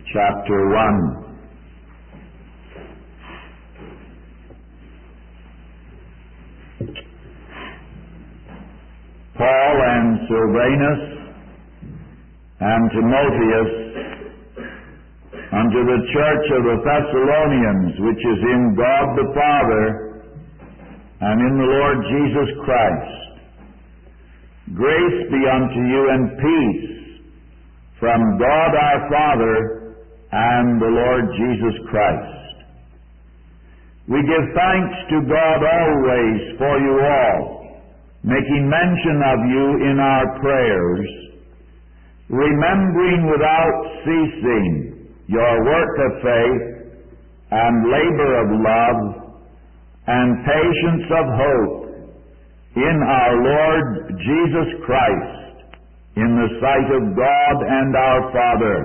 chapter 1. Paul and Silvanus and Timotheus unto the church of the Thessalonians, which is in God the Father and in the Lord Jesus Christ. Grace be unto you and peace from God our Father and the Lord Jesus Christ. We give thanks to God always for you all, making mention of you in our prayers, remembering without ceasing your work of faith and labor of love and patience of hope in our Lord Jesus Christ in the sight of God and our Father,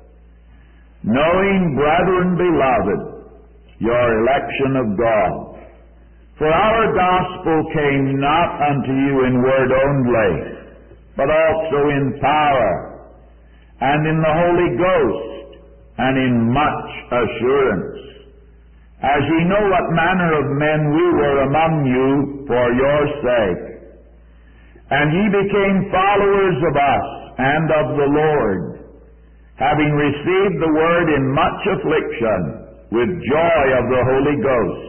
knowing, brethren beloved, your election of God. For our gospel came not unto you in word only, but also in power, and in the Holy Ghost, and in much assurance, as ye know what manner of men we were among you for your sake. And ye became followers of us and of the Lord, having received the word in much affliction, with joy of the Holy Ghost,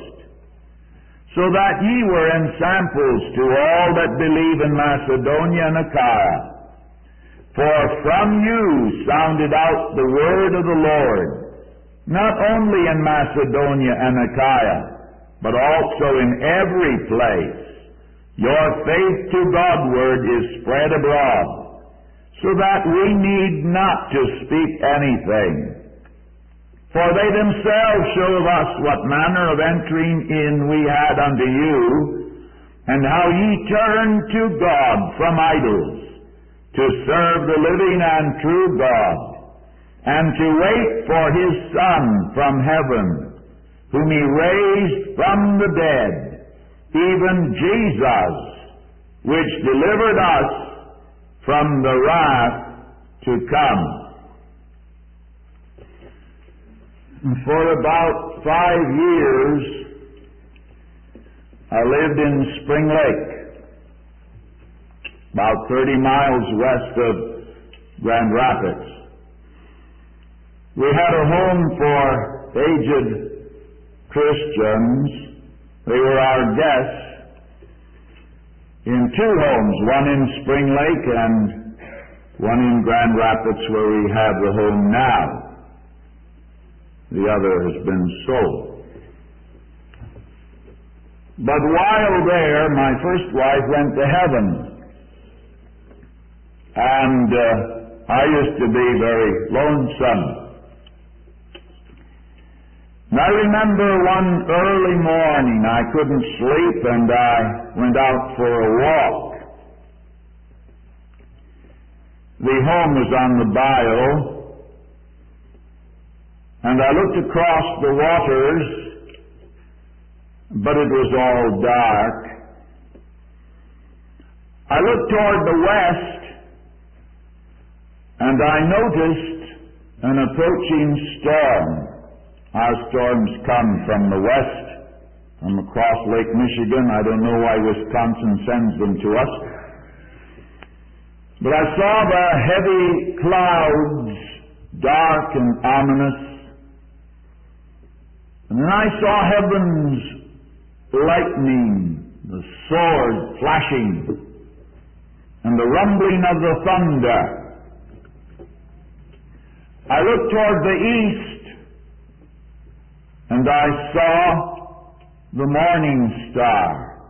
so that ye were ensamples to all that believe in Macedonia and Achaia. For from you sounded out the word of the Lord, not only in Macedonia and Achaia, but also in every place. Your faith to Godward is spread abroad, so that we need not to speak anything. For they themselves show of us what manner of entering in we had unto you, and how ye turned to God from idols, to serve the living and true God, and to wait for His Son from heaven, whom He raised from the dead, even Jesus, which delivered us from the wrath to come. For about 5 years, I lived in Spring Lake, about 30 miles west of Grand Rapids. We had a home for aged Christians. They were our guests in 2 homes, one in Spring Lake and one in Grand Rapids, where we have the home now. The other has been sold. But while there, my first wife went to heaven. And I used to be very lonesome. And I remember one early morning I couldn't sleep, and I went out for a walk. The home was on the bayou, and I looked across the waters, but it was all dark. I looked toward the west, and I noticed an approaching storm. Our storms come from the west, from across Lake Michigan. I don't know why Wisconsin sends them to us. But I saw the heavy clouds, dark and ominous. And then I saw heaven's lightning, the sword flashing, and the rumbling of the thunder. I looked toward the east, and I saw the morning star.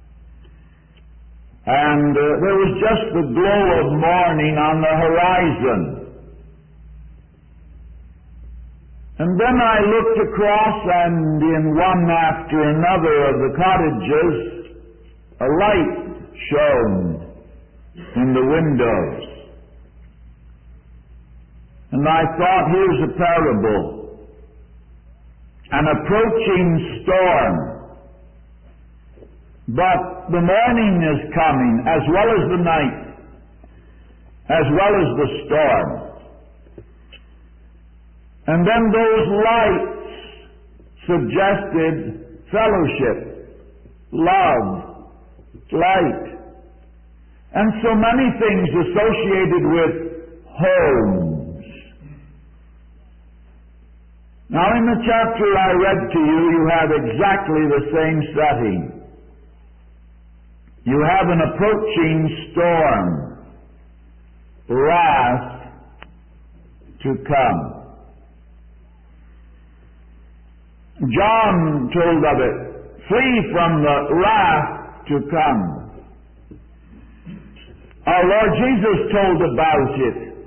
And there was just the glow of morning on the horizon. And then I looked across, and in one after another of the cottages, a light shone in the windows. And I thought, here's a parable. An approaching storm. But the morning is coming, as well as the night, as well as the storm. And then those lights suggested fellowship, love, light, and so many things associated with homes. Now in the chapter I read to you, you have exactly the same setting. You have an approaching storm, wrath to come. John told of it, flee from the wrath to come. Our Lord Jesus told about it.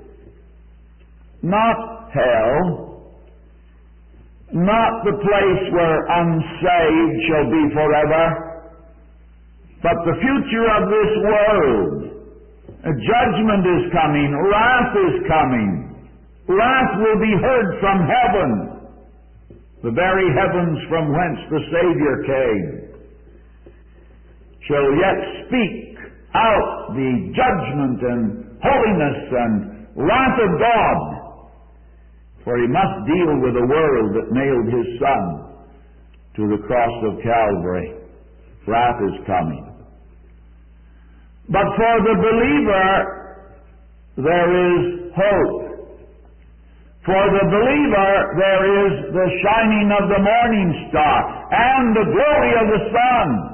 Not hell, not the place where unsaved shall be forever, but the future of this world. A judgment is coming, wrath is coming. Wrath will be heard from heaven, the very heavens from whence the Savior came, shall yet speak out the judgment and holiness and wrath of God, for He must deal with a world that nailed His Son to the cross of Calvary. Wrath is coming. But for the believer, there is hope. For the believer, there is the shining of the morning star and the glory of the sun.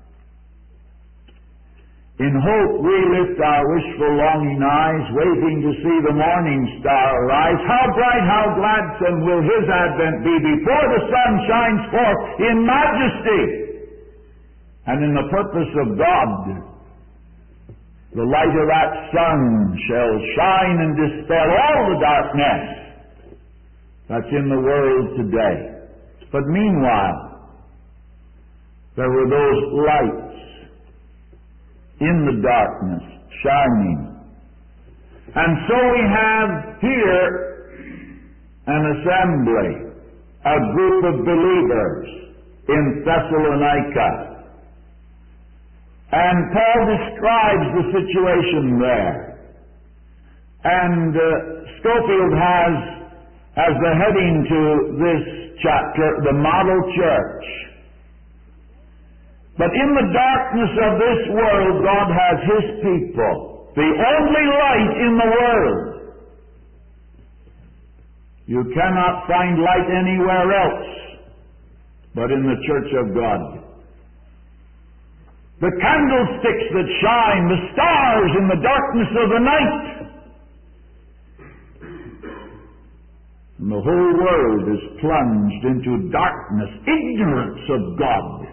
In hope we lift our wishful longing eyes, waiting to see the morning star arise. How bright, how gladsome will His advent be before the sun shines forth in majesty. And in the purpose of God, the light of that sun shall shine and dispel all the darkness that's in the world today. But meanwhile, there were those lights in the darkness, shining. And so we have here an assembly, a group of believers in Thessalonica. And Paul describes the situation there. And Scofield has, as the heading to this chapter, the model church. But in the darkness of this world, God has His people, the only light in the world. You cannot find light anywhere else but in the church of God. The candlesticks that shine, the stars in the darkness of the night. And the whole world is plunged into darkness, ignorance of God.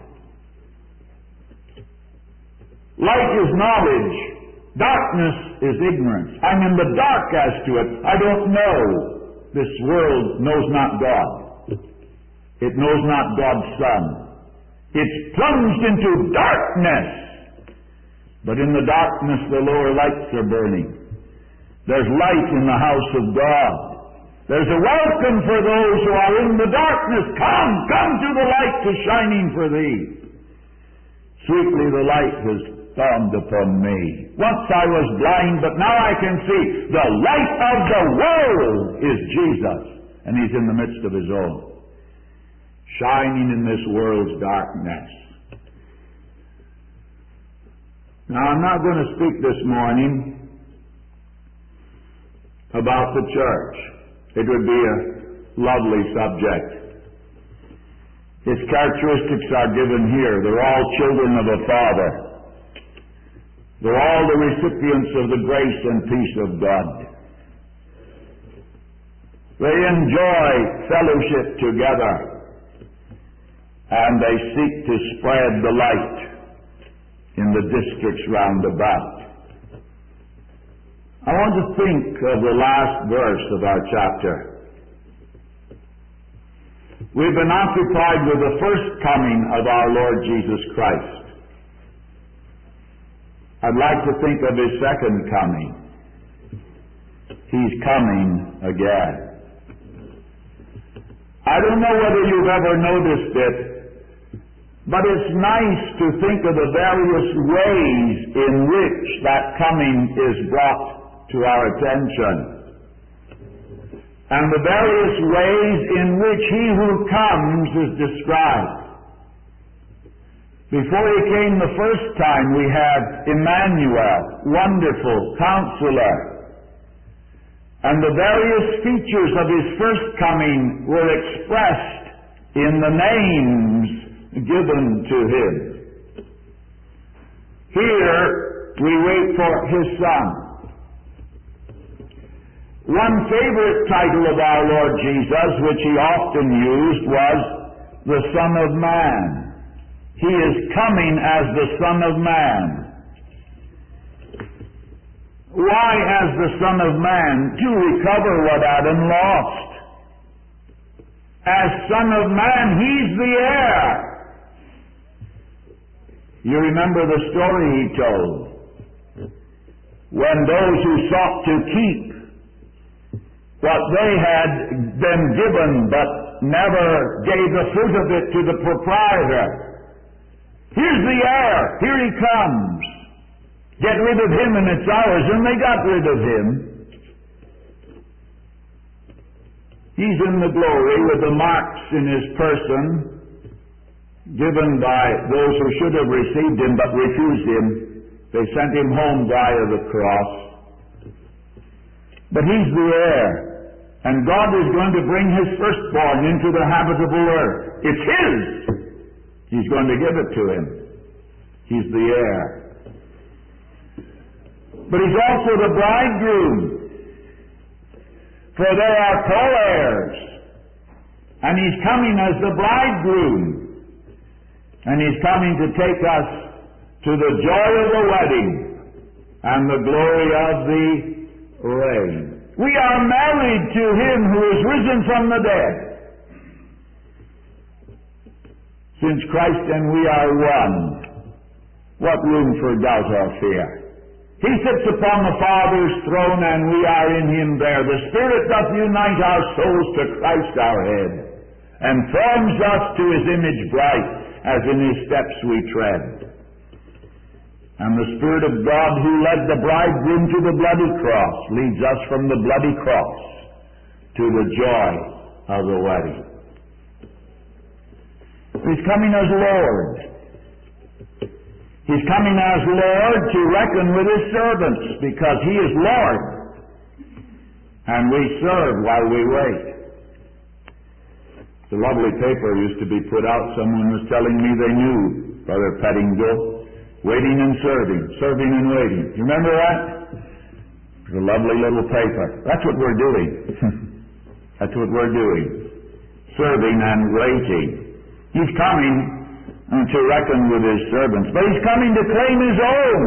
Light is knowledge. Darkness is ignorance. I'm in the dark as to it. I don't know. This world knows not God. It knows not God's Son. It's plunged into darkness. But in the darkness the lower lights are burning. There's light in the house of God. There's a welcome for those who are in the darkness. Come to the light to shining for thee. Sweetly the light has dawned upon me. Once I was blind, but now I can see. The light of the world is Jesus, and He's in the midst of His own, shining in this world's darkness. Now, I'm not going to speak this morning about the church. It would be a lovely subject. Its characteristics are given here. They're all children of a Father. They're all the recipients of the grace and peace of God. They enjoy fellowship together, and they seek to spread the light in the districts round about. I want to think of the last verse of our chapter. We've been occupied with the first coming of our Lord Jesus Christ. I'd like to think of His second coming. He's coming again. I don't know whether you've ever noticed it, but it's nice to think of the various ways in which that coming is brought to our attention. and the various ways in which He who comes is described. Before He came the first time, we had Emmanuel, Wonderful Counselor. And the various features of His first coming were expressed in the names given to Him. Here, we wait for His Son. One favorite title of our Lord Jesus, which He often used, was the Son of Man. He is coming as the Son of Man. Why as the Son of Man? To recover what Adam lost. As Son of Man, He's the heir. You remember the story He told. When those who sought to keep what they had been given but never gave the fruit of it to the proprietor. Here's the heir. Here He comes. Get rid of him and it's ours. And they got rid of Him. He's in the glory with the marks in His person given by those who should have received Him but refused Him. They sent Him home via the cross. But He's the heir. And God is going to bring His firstborn into the habitable earth. It's His. He's going to give it to Him. He's the heir. But He's also the bridegroom. For there are co-heirs. And He's coming as the bridegroom. And He's coming to take us to the joy of the wedding and the glory of the reign. We are married to Him who is risen from the dead. Since Christ and we are one, what room for doubt or fear? He sits upon the Father's throne and we are in Him there. The Spirit doth unite our souls to Christ our head, and forms us to His image bright, as in His steps we tread. And the Spirit of God who led the bridegroom to the bloody cross leads us from the bloody cross to the joy of the wedding. He's coming as Lord. He's coming as Lord to reckon with His servants, because He is Lord. And we serve while we wait. The lovely paper used to be put out. Someone was telling me they knew Brother Pettingill. Waiting and serving, serving and waiting. You remember that? It's a lovely little paper. That's what we're doing. That's what we're doing. Serving and waiting. He's coming to reckon with His servants, but He's coming to claim His own.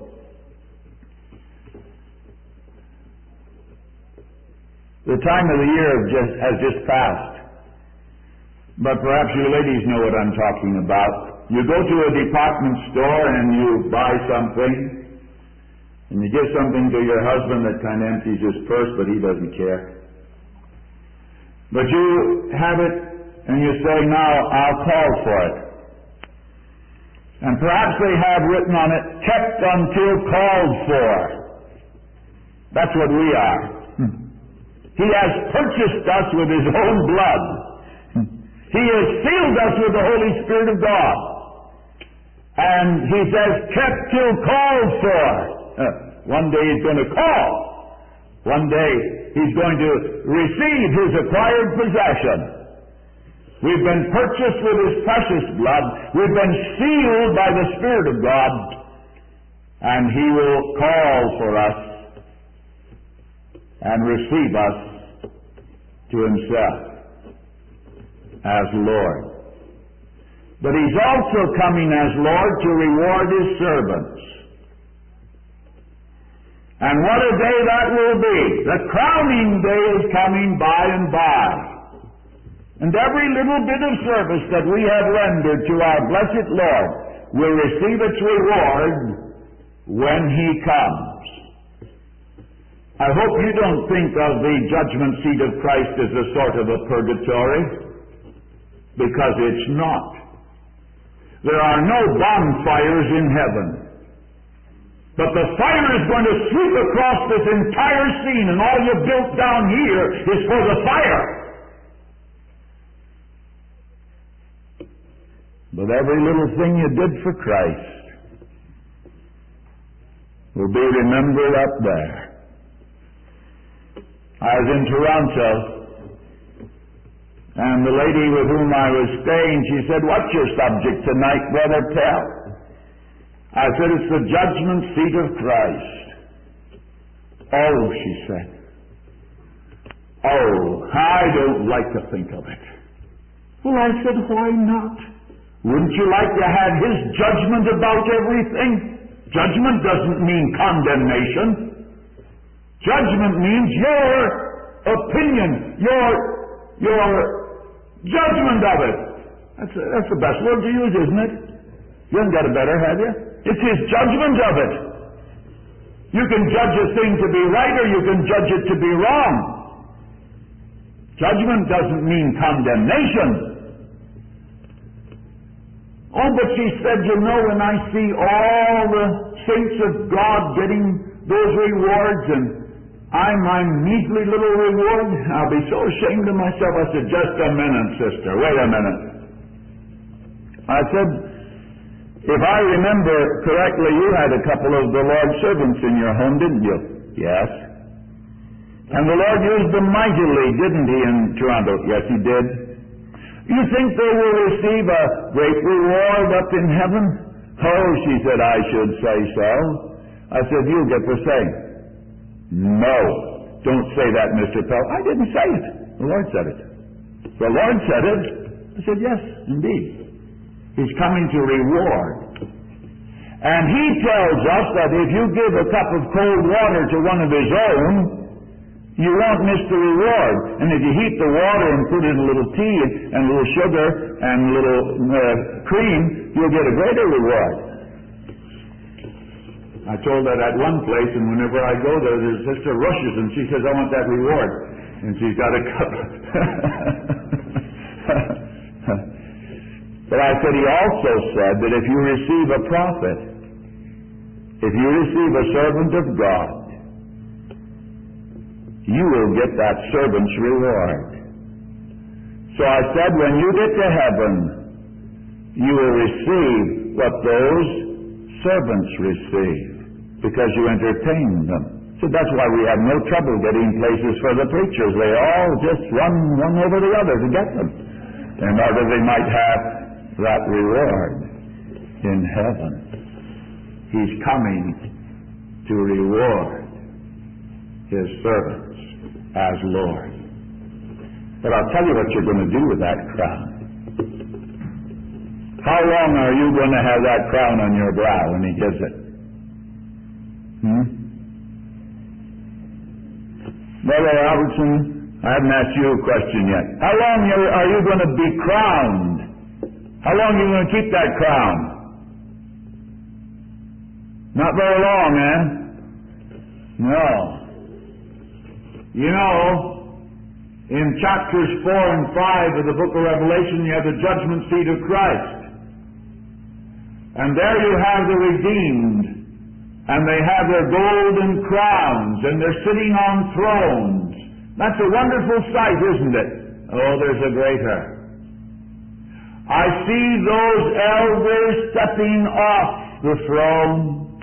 The time of the year has just passed. But perhaps you ladies know what I'm talking about. You go to a department store and you buy something, and you give something to your husband that kind of empties his purse, but he doesn't care. But you have it and you say, now I'll call for it. And perhaps they have written on it, kept until called for. That's what we are. He has purchased us with His own blood. He has sealed us with the Holy Spirit of God. And He says, kept till called for. One day He's going to call. One day He's going to receive His acquired possession. We've been purchased with His precious blood. We've been sealed by the Spirit of God. And He will call for us and receive us to Himself as Lord. But He's also coming as Lord to reward His servants. And what a day that will be. The crowning day is coming by and by. And every little bit of service that we have rendered to our blessed Lord will receive its reward when He comes. I hope you don't think of the judgment seat of Christ as a sort of a purgatory, because it's not. There are no bonfires in heaven. But the fire is going to sweep across this entire scene, and all you built down here is for the fire. But every little thing you did for Christ will be remembered up there. I was in Toronto, and the lady with whom I was staying, she said, "What's your subject tonight, Brother Pell?" I said, "It's the judgment seat of Christ." "Oh," she said. "Oh, I don't like to think of it." Well, I said, "Why not? Wouldn't you like to have His judgment about everything?" Judgment doesn't mean condemnation. Judgment means your opinion, your judgment of it. That's the best word to use, isn't it? You haven't got a better, have you? It's His judgment of it. You can judge a thing to be right, or you can judge it to be wrong. Judgment doesn't mean condemnation. Oh, but she said, "You know, when I see all the saints of God getting those rewards, and I'm my measly little reward, I'll be so ashamed of myself." I said, "Just a minute, sister. Wait a minute." I said, "If I remember correctly, you had a couple of the Lord's servants in your home, didn't you?" "Yes." "And the Lord used them mightily, didn't He, in Toronto?" "Yes, He did." "You think they will receive a great reward up in heaven?" "Oh," she said, "I should say so." I said, "You'll get the same." "No, don't say that, Mr. Pell." "I didn't say it. The Lord said it." "The Lord said it?" I said, "Yes, indeed. He's coming to reward. And He tells us that if you give a cup of cold water to one of His own, you won't miss the reward. And if you heat the water and put in a little tea and a little sugar and a little cream, you'll get a greater reward." I told her at one place, and whenever I go there, the sister rushes and she says, "I want that reward." And she's got a cup. But I said, He also said that if you receive a prophet, if you receive a servant of God, you will get that servant's reward. So I said, when you get to heaven, you will receive what those servants receive, because you entertain them. So that's why we have no trouble getting places for the preachers. They all just run one over the other to get them, in order they might have that reward in heaven. He's coming to reward His servants as Lord. But I'll tell you what you're going to do with that crown. How long are you going to have that crown on your brow when He gives it? Brother Albertson, I haven't asked you a question yet. How long are you going to be crowned? How long are you going to keep that crown? Not very long, eh? No. You know, in chapters 4 and 5 of the book of Revelation, you have the judgment seat of Christ. And there you have the redeemed. And they have their golden crowns, and they're sitting on thrones. That's a wonderful sight, isn't it? Oh, there's a greater. I see those elders stepping off the throne,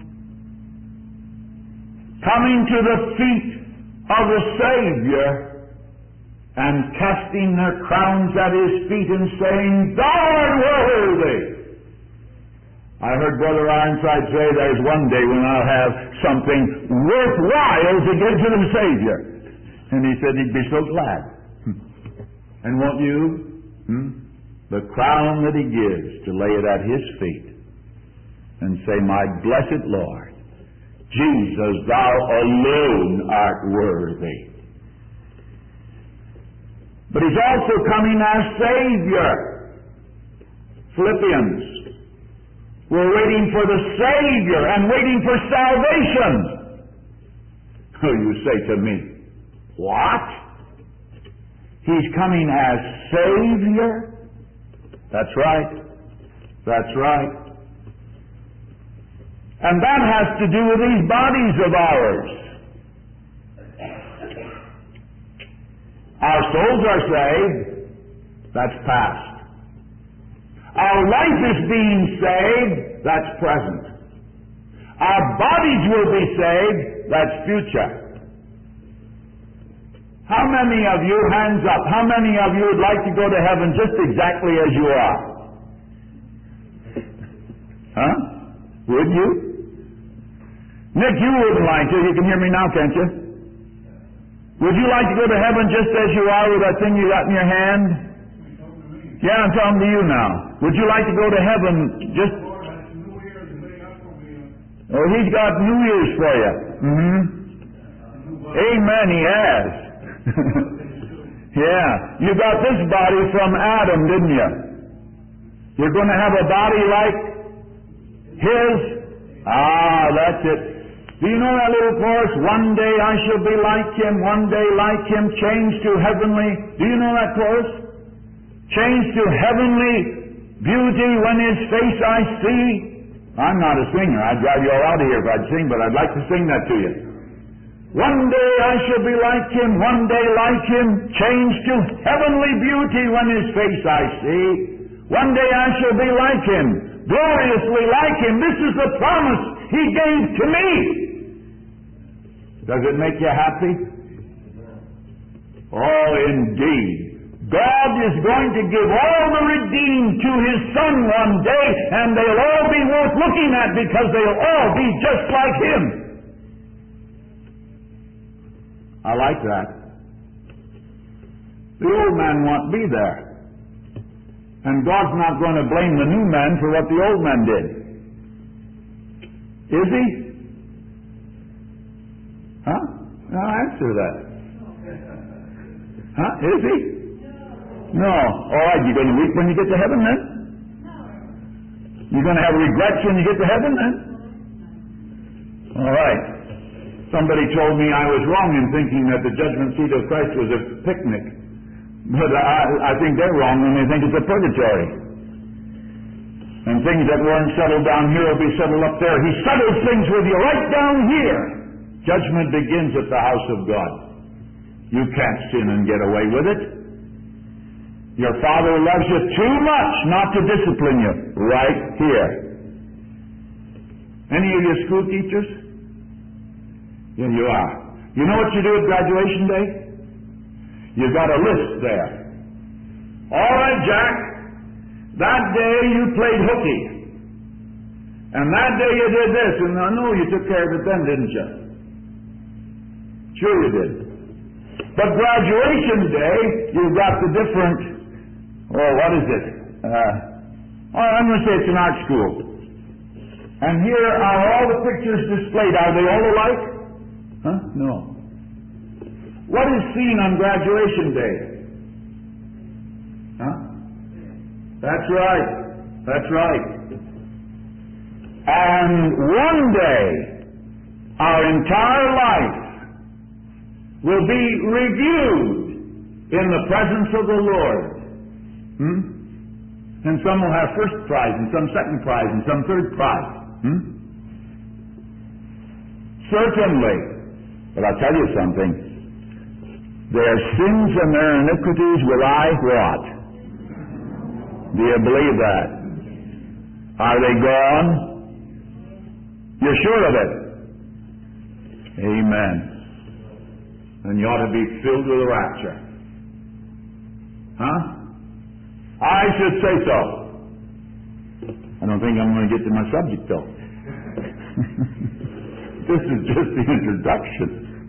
coming to the feet of the Savior, and casting their crowns at His feet and saying, "Thou art worthy." I heard Brother Ironside say there's one day when I'll have something worthwhile to give to the Savior. And he said he'd be so glad. And won't you? The crown that He gives, to lay it at His feet and say, "My blessed Lord, Jesus, Thou alone art worthy." But He's also coming as Savior. Philippians. We're waiting for the Savior and waiting for salvation. Oh, you say to me, what? He's coming as Savior? That's right. That's right. And that has to do with these bodies of ours. Our souls are saved. That's past. Our life is being saved. That's present. Our bodies will be saved. That's future. How many of you, hands up, how many of you would like to go to heaven just exactly as you are? Huh? Would you? Nick, you wouldn't like to. You can hear me now, can't you? Would you like to go to heaven just as you are with that thing you got in your hand? Yeah, I'm talking to you now. Would you like to go to heaven just... Oh, he's got New Year's for you. Amen, he has. Yeah. You got this body from Adam, didn't you? You're going to have a body like his? Ah, that's it. Do you know that little chorus? One day I shall be like him, one day like him, changed to heavenly. Do you know that chorus? Changed to heavenly beauty when his face I see. I'm not a singer. I'd drive you all out of here if I'd sing, but I'd like to sing that to you. One day I shall be like him, one day like him, changed to heavenly beauty when his face I see. One day I shall be like him, gloriously like him. This is the promise he gave to me. Does it make you happy? Oh, indeed. God is going to give all the redeemed to His Son one day, and they'll all be worth looking at because they'll all be just like Him. I like that. The old man won't be there. And God's not going to blame the new man for what the old man did. Is He? Huh? Now answer that. Huh? Is He? No. All right, you're going to weep when you get to heaven then? You're going to have regrets when you get to heaven then? All right. Somebody told me I was wrong in thinking that the judgment seat of Christ was a picnic. But I think they're wrong when they think it's a purgatory. And things that weren't settled down here will be settled up there. He settles things with you right down here. Judgment begins at the house of God. You can't sin and get away with it. Your Father loves you too much not to discipline you right here. Any of you school teachers? Yeah, you are. You know what you do at graduation day? You've got a list there. All right, Jack. That day you played hooky. And that day you did this. And I know you took care of it then, didn't you? Sure you did. But graduation day, you've got the different... Oh, what is it? I'm going to say it's an art school. And here are all the pictures displayed. Are they all alike? Huh? No. What is seen on graduation day? Huh? That's right. That's right. And one day, our entire life will be reviewed in the presence of the Lord. And some will have first prize, and some second prize, and some third prize. Certainly. But I'll tell you something. Their sins and their iniquities will I what? Do you believe that? Are they gone? You're sure of it? Amen. And you ought to be filled with a rapture. Huh? I should say so. I don't think I'm going to get to my subject, though. This is just the introduction.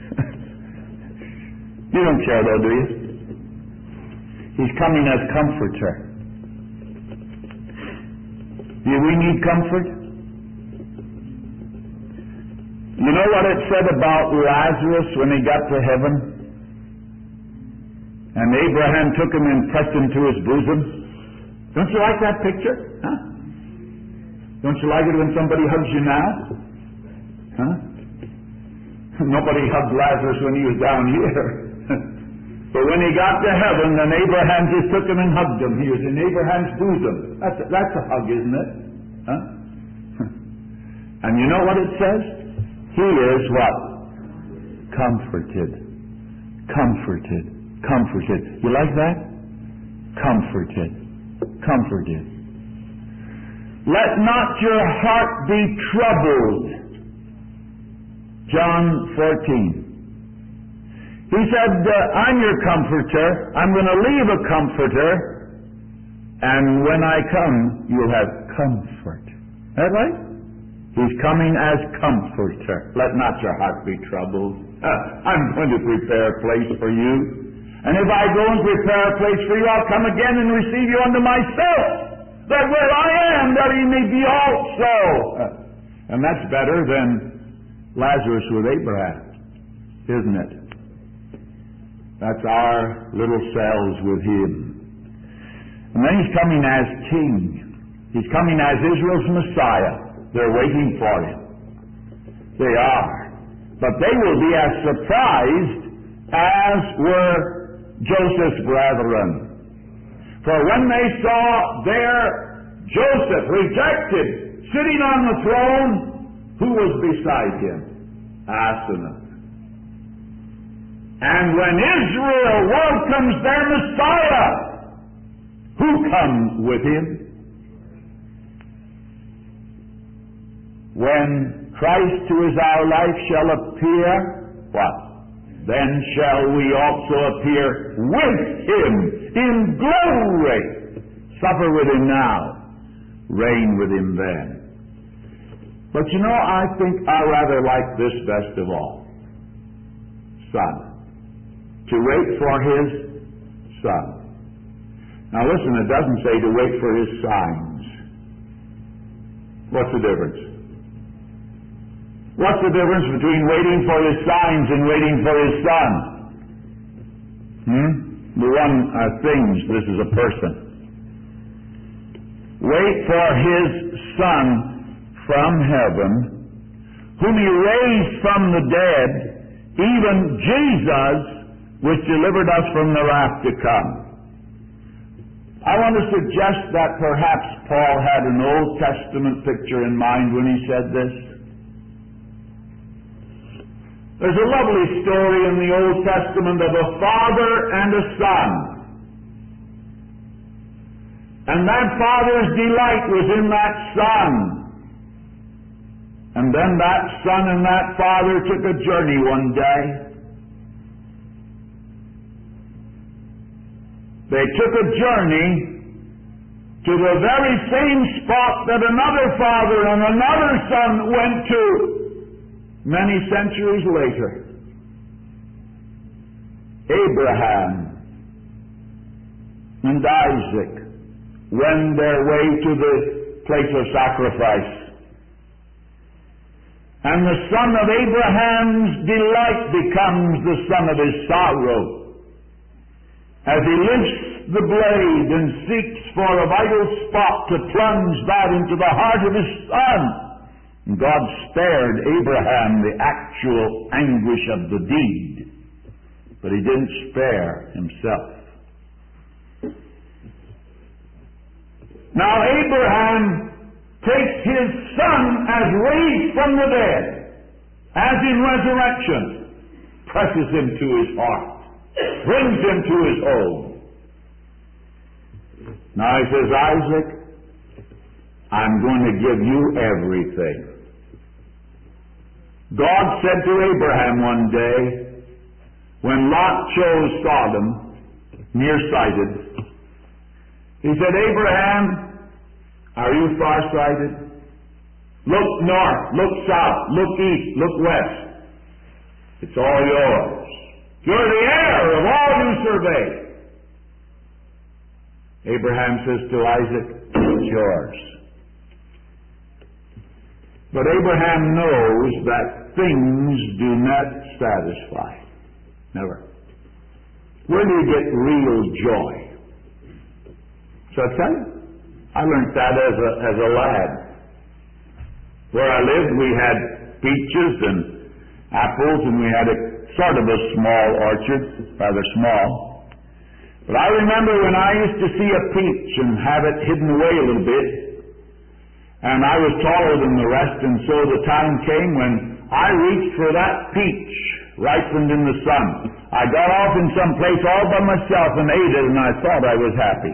You don't care, though, do you? He's coming as comforter. Do we need comfort? You know what it said about Lazarus when he got to heaven? And Abraham took him and pressed him to his bosom. Don't you like that picture? Huh? Don't you like it when somebody hugs you now? Huh? Nobody hugged Lazarus when he was down here. But when he got to heaven, then Abraham just took him and hugged him. He was in Abraham's bosom. That's a hug, isn't it? Huh? And you know what it says? He is what? Comforted. Comforted. Comforted. You like that? Comforted. Comforted. Let not your heart be troubled. John 14. He said, I'm your comforter. I'm going to leave a comforter. And when I come, you'll have comfort. Is that right? He's coming as comforter. Let not your heart be troubled. I'm going to prepare a place for you. And if I go and prepare a place for you, I'll come again and receive you unto myself, that where I am, that he may be also. And that's better than Lazarus with Abraham, isn't it? That's our little cells with him. And then he's coming as king. He's coming as Israel's Messiah. They're waiting for him. They are. But they will be as surprised as were Joseph's brethren. For when they saw there Joseph rejected, sitting on the throne, who was beside him? Asenath. And when Israel welcomes their Messiah, who comes with him? When Christ, who is our life, shall appear, what? Then shall we also appear with him in glory. Suffer with him now, reign with him then. But you know, I think I rather like this best of all. Son. To wait for his Son. Now listen, it doesn't say to wait for his signs. What's the difference? What's the difference between waiting for his signs and waiting for his Son? The one are things, this is a person. Wait for his Son from heaven, whom he raised from the dead, even Jesus, which delivered us from the wrath to come. I want to suggest that perhaps Paul had an Old Testament picture in mind when he said this. There's a lovely story in the Old Testament of a father and a son. And that father's delight was in that son. And then that son and that father took a journey one day. They took a journey to the very same spot that another father and another son went to many centuries later. Abraham and Isaac wend their way to the place of sacrifice. And the son of Abraham's delight becomes the son of his sorrow, as he lifts the blade and seeks for a vital spot to plunge that into the heart of his son. And God spared Abraham the actual anguish of the deed, but he didn't spare himself. Now Abraham takes his son as raised from the dead, as in resurrection, presses him to his heart, brings him to his home. Now he says, Isaac, I'm going to give you everything. God said to Abraham one day, when Lot chose Sodom, nearsighted, he said, Abraham, are you farsighted? Look north, look south, look east, look west. It's all yours. You're the heir of all you survey. Abraham says to Isaac, it's yours. But Abraham knows that things do not satisfy. Never. Where do you get real joy? So I tell you, I learned that as a lad. Where I lived, we had peaches and apples, and we had a sort of a small orchard, rather small. But I remember when I used to see a peach and have it hidden away a little bit, And I was taller than the rest, and so the time came when I reached for that peach ripened in the sun. I got off in some place all by myself and ate it, and I thought I was happy.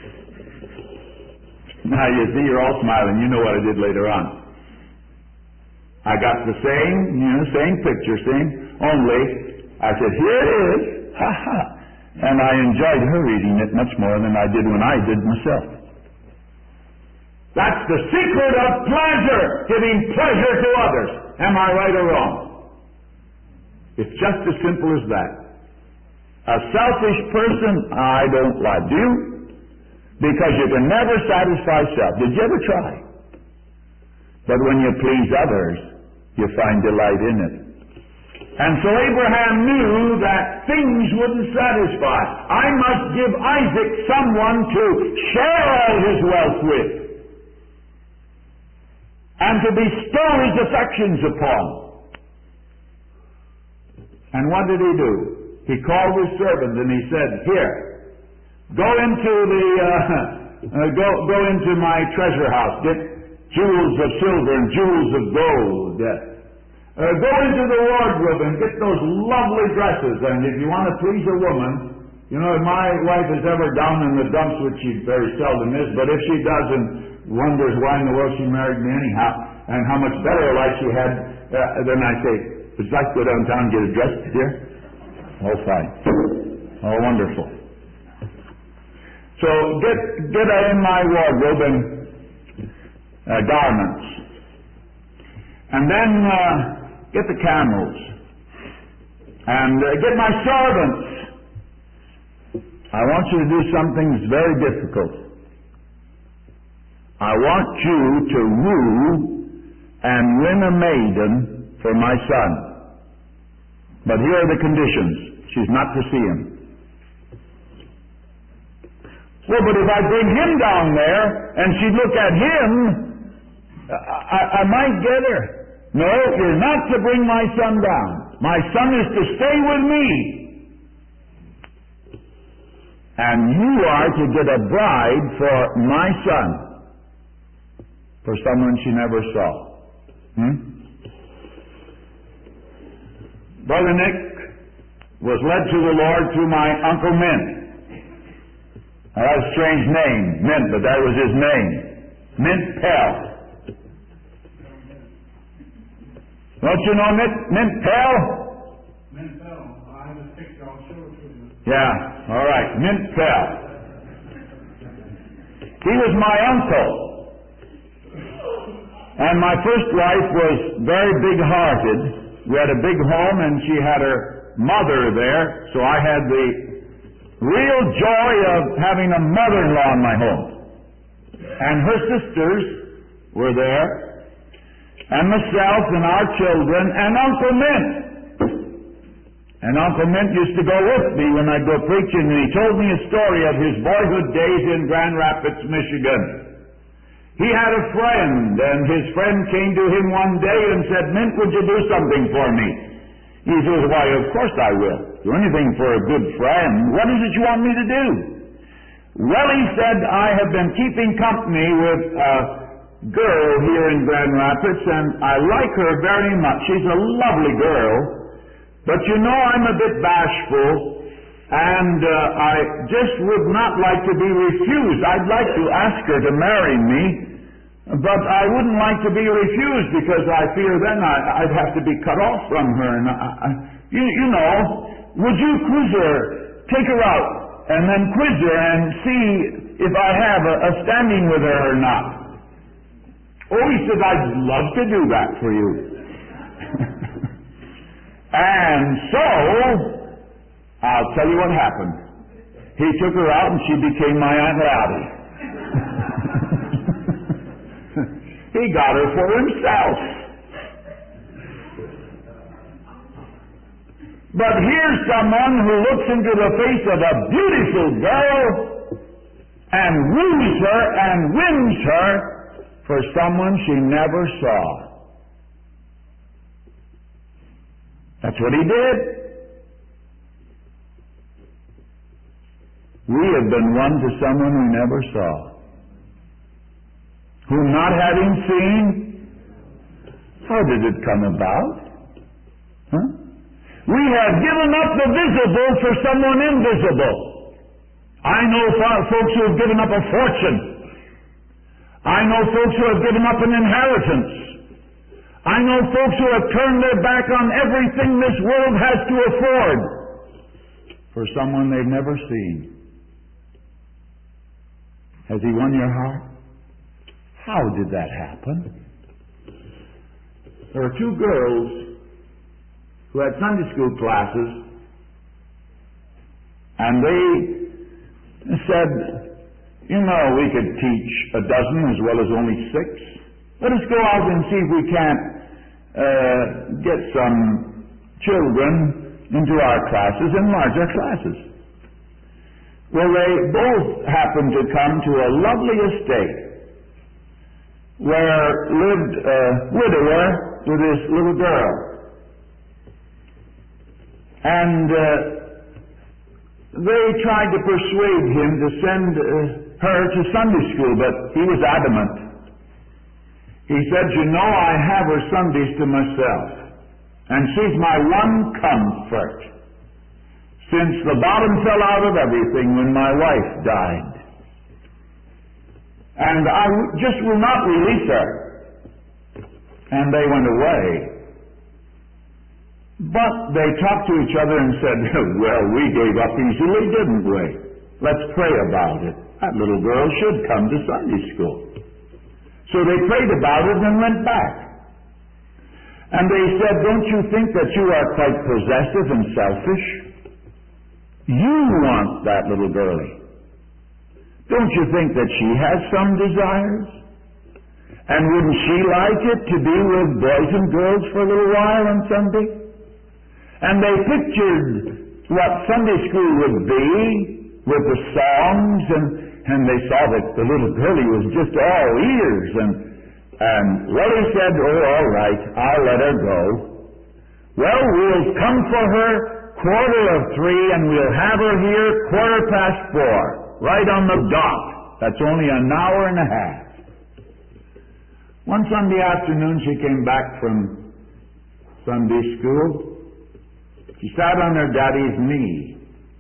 Now you see, you're all smiling. You know what I did later on. I got the same picture, only I said, here it is, ha ha. And I enjoyed her eating it much more than I did when I did myself. That's the secret of pleasure, giving pleasure to others. Am I right or wrong? It's just as simple as that. A selfish person, I don't like. Do you? Because you can never satisfy self. Did you ever try? But when you please others, you find delight in it. And so Abraham knew that things wouldn't satisfy. I must give Isaac someone to share all his wealth with and to bestow his affections upon. And what did he do? He called his servant and he said, here, go into my treasure house, get jewels of silver and jewels of gold. Go into the wardrobe and get those lovely dresses. And if you want to please a woman, you know, if my wife is ever down in the dumps, which she very seldom is, but if she does and wonders why in the world she married me anyhow, and how much better a life she had, then I say, would you like to go downtown and get a dress, dear? Oh, fine. Oh, wonderful. So get in my wardrobe and garments. And then get the camels. And get my servants. I want you to do something that's very difficult. I want you to woo and win a maiden for my son. But here are the conditions. She's not to see him. Well, but if I bring him down there and she'd look at him, I might get her. No, you're not to bring my son down. My son is to stay with me. And you are to get a bride for my son, for someone she never saw. Brother Nick was led to the Lord through my Uncle Mint. Now, that's a strange name, Mint, but that was his name. Mint Pell. Don't you know Mint Pell? Mint Pell. I have a picture. I'll show it to you. Yeah, all right. Mint Pell. He was my uncle. And my first wife was very big-hearted. We had a big home, and she had her mother there, so I had the real joy of having a mother-in-law in my home. And her sisters were there, and myself and our children, and Uncle Mint. And Uncle Mint used to go with me when I'd go preaching, and he told me a story of his boyhood days in Grand Rapids, Michigan. He had a friend, and his friend came to him one day and said, Mint, would you do something for me? He says, why, of course I will. Do anything for a good friend. What is it you want me to do? Well, he said, I have been keeping company with a girl here in Grand Rapids, and I like her very much. She's a lovely girl, but you know I'm a bit bashful, and I just would not like to be refused. I'd like to ask her to marry me, but I wouldn't like to be refused because I fear then I'd have to be cut off from her. And you know, would you quiz her, take her out, and then quiz her and see if I have a standing with her or not? Oh, he said, I'd love to do that for you. And so, I'll tell you what happened. He took her out and she became my Aunt Rowdy. He got her for himself. But here's someone who looks into the face of a beautiful girl and woos her and wins her for someone she never saw. That's what he did. We have been won to someone we never saw. whom not having seen, how did it come about? Huh? We have given up the visible for someone invisible. I know folks who have given up a fortune. I know folks who have given up an inheritance. I know folks who have turned their back on everything this world has to afford for someone they've never seen. Has he won your heart? How did that happen? There were two girls who had Sunday school classes, and they said, you know, we could teach a dozen as well as only 6. Let us go out and see if we can't get some children into our classes, enlarge our classes. Well, they both happened to come to a lovely estate where lived a widower with his little girl. And they tried to persuade him to send her to Sunday school, but he was adamant. He said, you know, I have her Sundays to myself, and she's my one comfort, since the bottom fell out of everything when my wife died. And I just will not release her. And they went away. But they talked to each other and said, well, we gave up easily, didn't we? Let's pray about it. That little girl should come to Sunday school. So they prayed about it and went back. And they said, don't you think that you are quite possessive and selfish? You want that little girlie. Don't you think that she has some desires? And wouldn't she like it to be with boys and girls for a little while on Sunday? And they pictured what Sunday school would be with the songs, and they saw that the little girlie was just all ears. And Willie said, oh, all right, I'll let her go. Well, we'll come for her 3:15, and we'll have her here 4:15, right on the dot. That's only an hour and a half. One Sunday afternoon, she came back from Sunday school. She sat on her daddy's knee.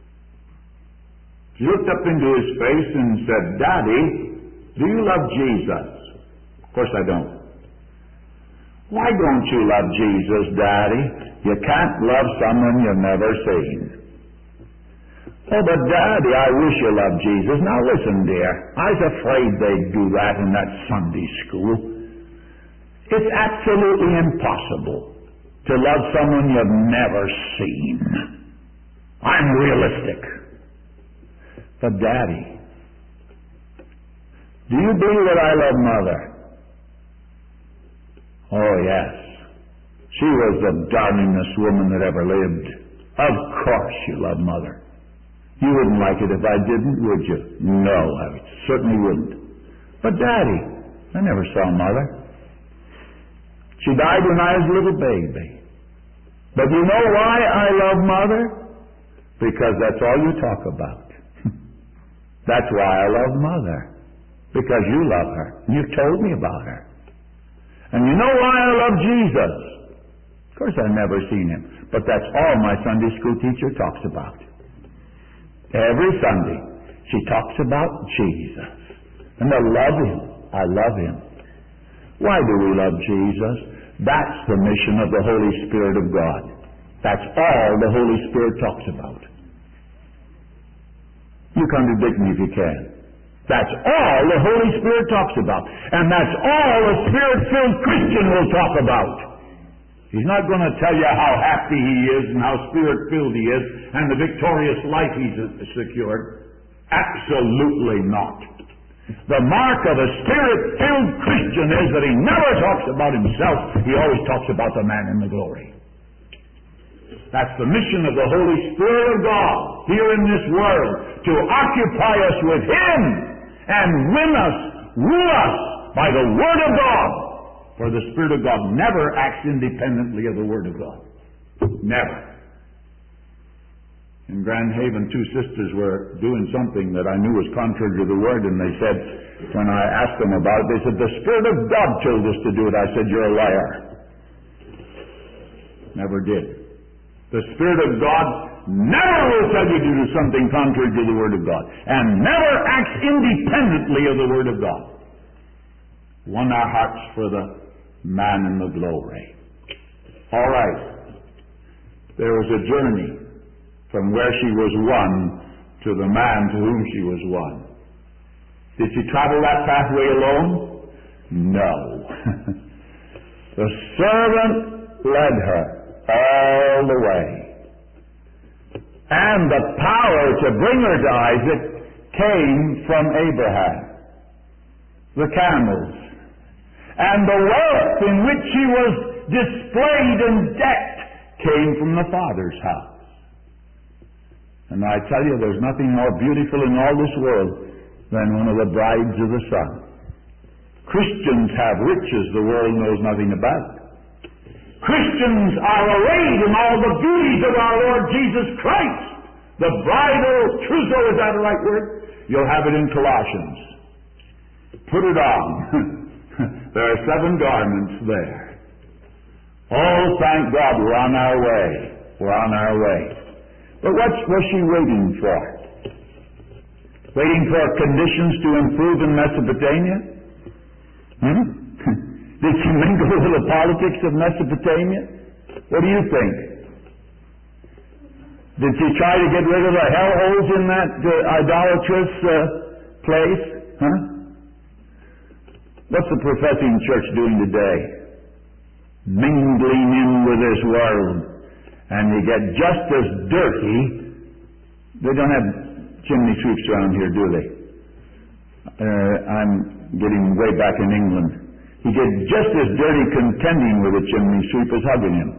She looked up into his face and said, Daddy, do you love Jesus? Of course I don't. Why don't you love Jesus, Daddy? You can't love someone you've never seen. Oh, but Daddy, I wish you loved Jesus. Now listen, dear, I was afraid they'd do that in that Sunday school. It's absolutely impossible to love someone you've never seen. I'm realistic. But Daddy, do you believe that I love Mother? Oh, yes. She was the darlingest woman that ever lived. Of course you love Mother. You wouldn't like it if I didn't, would you? No, I certainly wouldn't. But Daddy, I never saw Mother. She died when I was a little baby. But you know why I love Mother? Because that's all you talk about. That's why I love Mother. Because you love her. You've told me about her. And you know why I love Jesus? Of course I've never seen him. But that's all my Sunday school teacher talks about. Every Sunday, she talks about Jesus. And I love him. I love him. Why do we love Jesus? That's the mission of the Holy Spirit of God. That's all the Holy Spirit talks about. You contradict me if you can. That's all the Holy Spirit talks about. And that's all a Spirit-filled Christian will talk about. He's not going to tell you how happy he is and how Spirit-filled he is and the victorious life he's secured. Absolutely not. The mark of a Spirit-filled Christian is that he never talks about himself. He always talks about the man in the glory. That's the mission of the Holy Spirit of God here in this world, to occupy us with him and win us, rule us by the Word of God. For the Spirit of God never acts independently of the Word of God. Never. In Grand Haven, two sisters were doing something that I knew was contrary to the Word, and they said, when I asked them about it, they said, the Spirit of God told us to do it. I said, you're a liar. Never did. The Spirit of God never will tell you to do something contrary to the Word of God, and never acts independently of the Word of God. Won our hearts for the man in the glory. All right. There was a journey from where she was won to the man to whom she was won. Did she travel that pathway alone? No. The servant led her all the way. And the power to bring her to Isaac came from Abraham. The camels. And the wealth in which she was displayed and decked came from the Father's house. And I tell you, there's nothing more beautiful in all this world than one of the brides of the Son. Christians have riches the world knows nothing about. Christians are arrayed in all the beauties of our Lord Jesus Christ. The bridal trousseau, is that a right word? You'll have it in Colossians. Put it on. There are 7 garments there. Oh, thank God, we're on our way. We're on our way. But what was she waiting for? Waiting for conditions to improve in Mesopotamia? Did she mingle with the politics of Mesopotamia? What do you think? Did she try to get rid of the hellholes in that idolatrous place? What's the professing church doing today? Mingling in with this world. And you get just as dirty. They don't have chimney sweeps around here, do they? I'm getting way back in England. You get just as dirty contending with a chimney sweep as hugging him.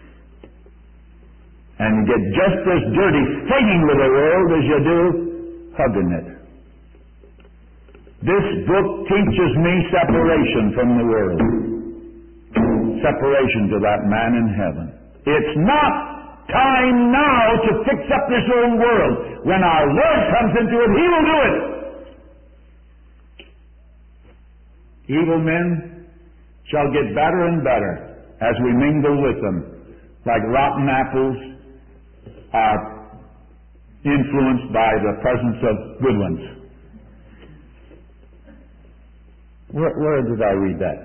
And you get just as dirty fighting with the world as you do hugging it. This book teaches me separation from the world. Separation to that man in heaven. It's not time now to fix up this old world. When our Lord comes into it, He will do it. Evil men shall get better and better as we mingle with them. Like rotten apples are influenced by the presence of good ones. Where did I read that?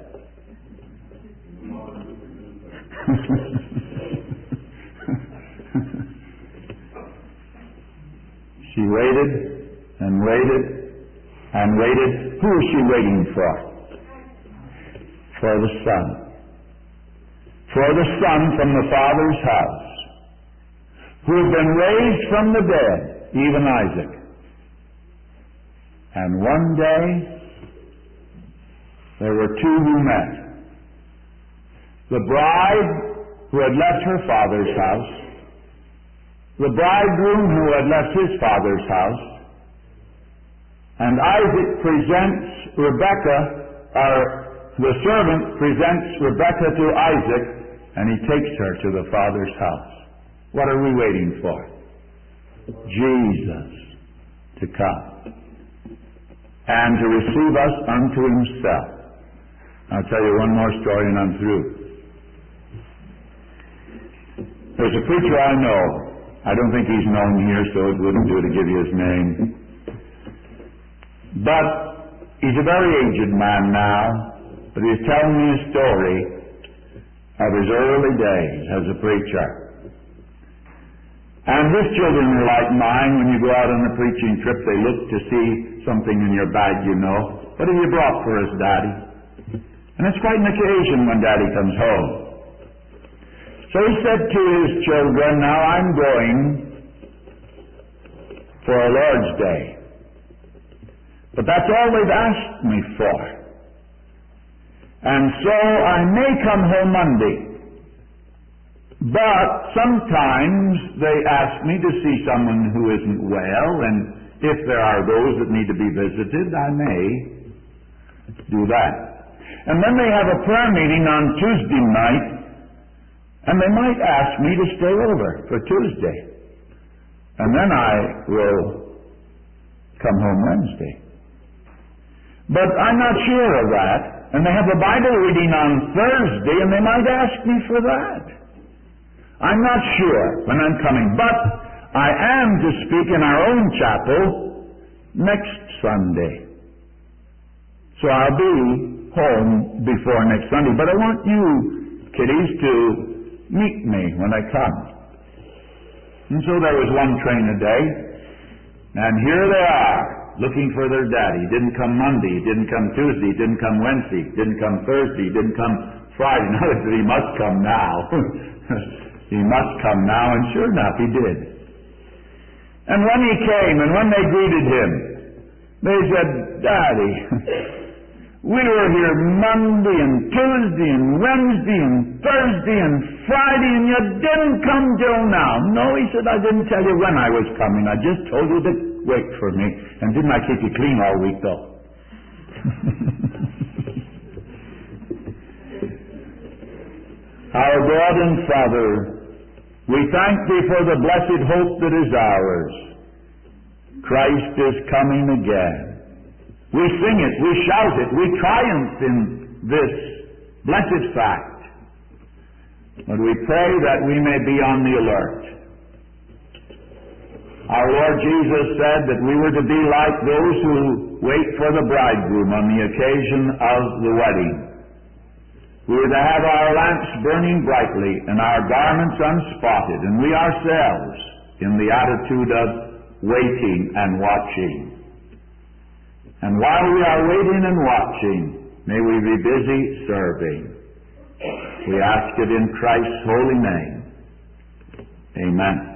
She waited and waited and waited. Who is she waiting for? For the Son. For the Son from the Father's house, who had been raised from the dead, even Isaac. And one day, there were two who met. The bride who had left her father's house, the bridegroom who had left his father's house, and Isaac presents Rebekah, or the servant presents Rebekah to Isaac, and he takes her to the Father's house. What are we waiting for? Jesus to come and to receive us unto Himself. I'll tell you one more story and I'm through. There's a preacher I know. I don't think he's known here, so it wouldn't do to give you his name. But he's a very aged man now, but he's telling me a story of his early days as a preacher. And his children are like mine. When you go out on a preaching trip, they look to see something in your bag, you know. What have you brought for us, Daddy? And it's quite an occasion when Daddy comes home. So he said to his children, now I'm going for a Lord's Day. But that's all they've asked me for. And so I may come home Monday. But sometimes they ask me to see someone who isn't well, and if there are those that need to be visited, I may do that. And then they have a prayer meeting on Tuesday night, and they might ask me to stay over for Tuesday. And then I will come home Wednesday. But I'm not sure of that. And they have a Bible reading on Thursday, and they might ask me for that. I'm not sure when I'm coming. But I am to speak in our own chapel next Sunday. So I'll be home before next Sunday. But I want you, kiddies, to meet me when I come. And so there was one train a day, and here they are, looking for their daddy. He didn't come Monday, he didn't come Tuesday, he didn't come Wednesday, he didn't come Thursday, he didn't come Friday. Now they said, he must come now. He must come now, and sure enough, he did. And when he came, and when they greeted him, they said, Daddy, we were here Monday and Tuesday and Wednesday and Thursday and Friday, and you didn't come till now. No, he said, I didn't tell you when I was coming. I just told you to wait for me. And didn't I keep you clean all week, though? Our God and Father, we thank Thee for the blessed hope that is ours. Christ is coming again. We sing it, we shout it, we triumph in this blessed fact. But we pray that we may be on the alert. Our Lord Jesus said that we were to be like those who wait for the bridegroom on the occasion of the wedding. We were to have our lamps burning brightly and our garments unspotted, and we ourselves in the attitude of waiting and watching. And while we are waiting and watching, may we be busy serving. We ask it in Christ's holy name. Amen.